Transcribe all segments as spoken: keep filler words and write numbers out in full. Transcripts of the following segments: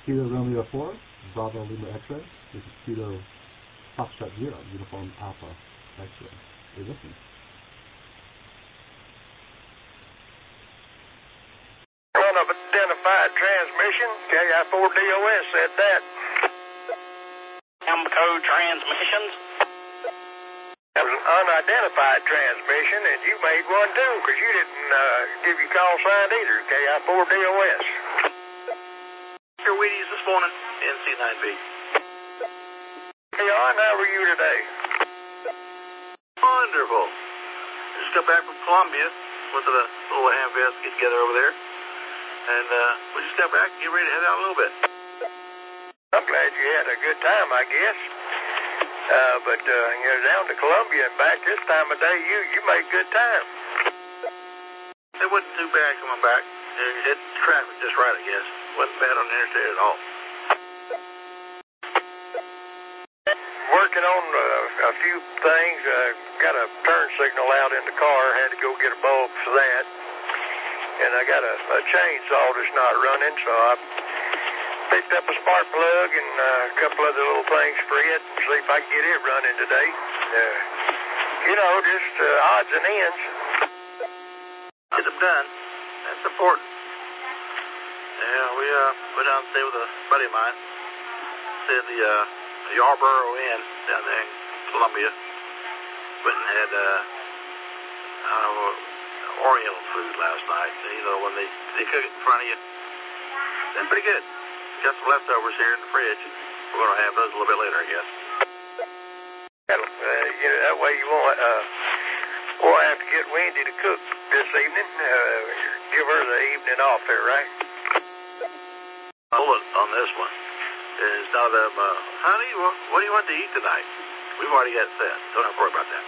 Kilo Romeo four, Bravo Lima X-ray. This is Kilo Foxtrot zero, Uniform Alpha X-ray. Hey, listen. Unidentified transmission, K I four D O S said that. Number code transmissions. That was an unidentified transmission, and you made one too, because you didn't uh, give your call sign either, K I four D O S. Your Wheaties this morning, N C nine B. Hey, on, how are you today? Wonderful. Just got back from Columbia. Went to the little ham fest, get together over there. And uh, we just got back and get ready to head out a little bit. I'm glad you had a good time, I guess. Uh, but, uh, you know, down to Columbia and back this time of day, you, you made good time. It wasn't too bad coming back. You hit traffic just right, I guess. Wasn't bad on the interstate at all. Working on uh, a few things. Uh, got a turn signal out in the car. Had to go get a bulb for that. And I got a, a chainsaw that's not running, so I picked up a spark plug and uh, a couple other little things for it and see if I can get it running today. Uh, you know, just uh, odds and ends. Get them done. That's important. Yeah, we uh, went down to stay with a buddy of mine. Said the uh, Yarborough Inn down there in Columbia. Went and had, uh, I don't know, Oriental food last night. You know, when they, they cook it in front of you. That's pretty good. Got some leftovers here in the fridge. We're going to have those a little bit later, I guess. Uh, you know, that way you won't, uh, won't have to get Wendy to cook this evening. Uh, give her the evening off there, right? Hold it on this one. It's none of them, uh, honey, what, what do you want to eat tonight? We've already got it set. Don't have to worry about that.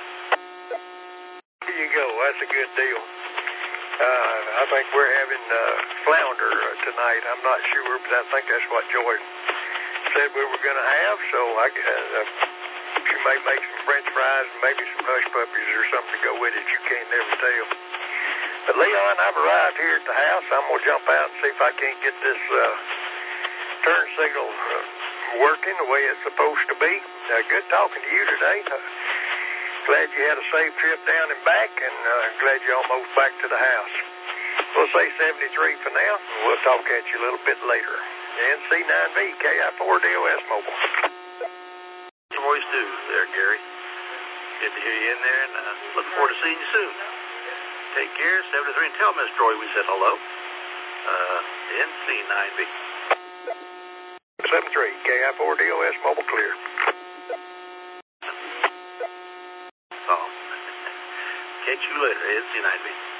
Here you go. That's a good deal. Uh, I think we're having uh, flounder uh, tonight. I'm not sure, but I think that's what Joy said we were going to have. So I, uh, she may make some French fries and maybe some hush puppies or something to go with it. You can't never tell. But Leon, I've arrived here at the house. I'm going to jump out and see if I can't get this uh, turn signal uh, working the way it's supposed to be. Uh, good talking to you today. Uh, Glad you had a safe trip down and back, and uh, glad you're almost back to the house. We'll say seventy-three for now, and we'll talk at you a little bit later. N C nine B, K I four D O S Mobile. Your voice too there, Gary. Good to hear you in there, and uh, look forward to seeing you soon. Take care, seventy-three, and tell Miss Joy we said hello. Uh, N C nine B. seventy-three, K I four D O S Mobile clear. Catch you later, N C nine B.